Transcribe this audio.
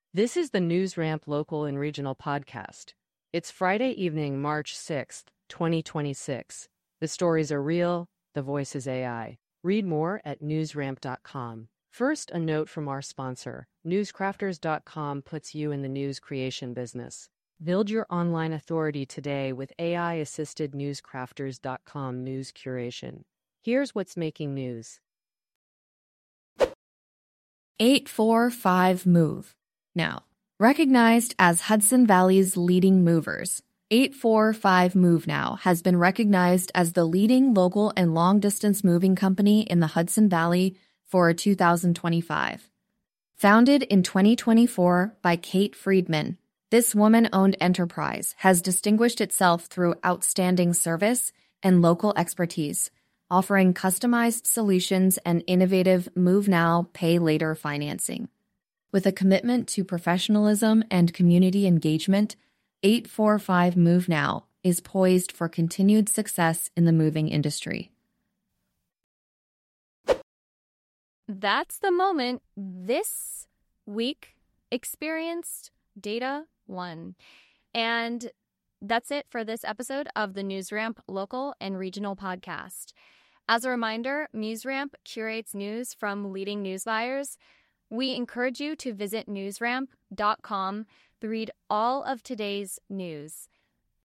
This is the NewsRamp local and regional podcast. It's Friday evening, March 6th, 2026. The stories are real, the voice is AI. Read more at newsramp.com. First, a note from our sponsor. Newscrafters.com puts you in the news creation business. Build your online authority today with AI-assisted newscrafters.com news curation. Here's what's making news. 845 Move. Now, recognized as Hudson Valley's leading movers, 845 Move Now has been recognized as the leading local and long-distance moving company in the Hudson Valley for 2025. Founded in 2024 by Kate Friedman, this woman-owned enterprise has distinguished itself through outstanding service and local expertise, offering customized solutions and innovative Move Now, Pay Later financing. With a commitment to professionalism and community engagement, 845 Move Now is poised for continued success in the moving industry. That's the moment this week experienced Data One. And that's it for this episode of the NewsRamp local and regional podcast. As a reminder, NewsRamp curates news from leading news buyers. We encourage you to visit newsramp.com to read all of today's news.